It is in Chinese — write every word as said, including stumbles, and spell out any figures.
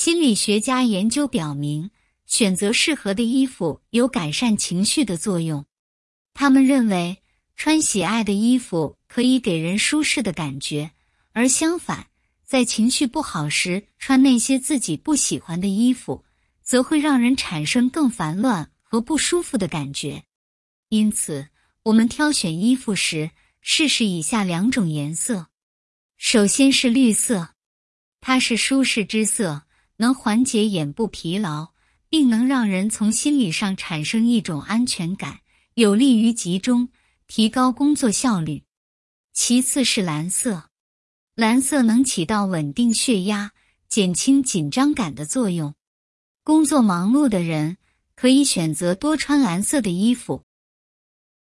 心理学家研究表明，选择适合的衣服有改善情绪的作用。他们认为，穿喜爱的衣服可以给人舒适的感觉，而相反，在情绪不好时，穿那些自己不喜欢的衣服，则会让人产生更烦乱和不舒服的感觉。因此，我们挑选衣服时，试试以下两种颜色。首先是绿色，它是舒适之色，能缓解眼部疲劳，并能让人从心理上产生一种安全感，有利于集中，提高工作效率。其次是蓝色，蓝色能起到稳定血压、减轻紧张感的作用。工作忙碌的人可以选择多穿蓝色的衣服，